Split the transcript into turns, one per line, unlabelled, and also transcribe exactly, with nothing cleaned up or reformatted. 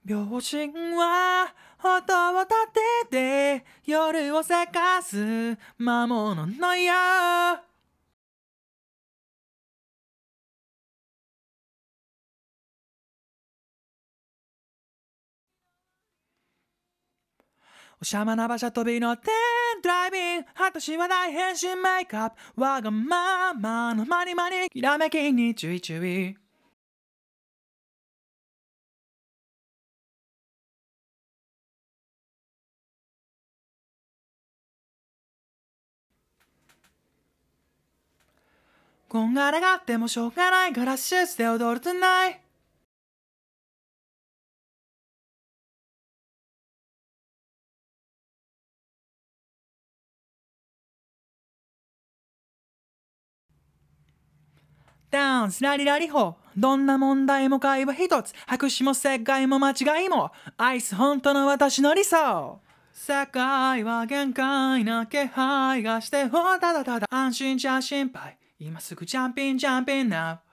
秒針は音を立てて夜をせかす魔物のよう。おしゃまな馬車飛び乗ってドライビング、私は大変身メイクアップ、わがままのまにまにきらめきに注意注意。こんがらがってもしょうがないからシュースで踊るトゥナイト。ダウンスラリラリホ、どんな問題も会話一つ、拍手も正解も間違いもアイス本当の私の理想。世界は限界な気配がして、ほただただ安心じゃ心配、今すぐジャンピンジャンピンナウ。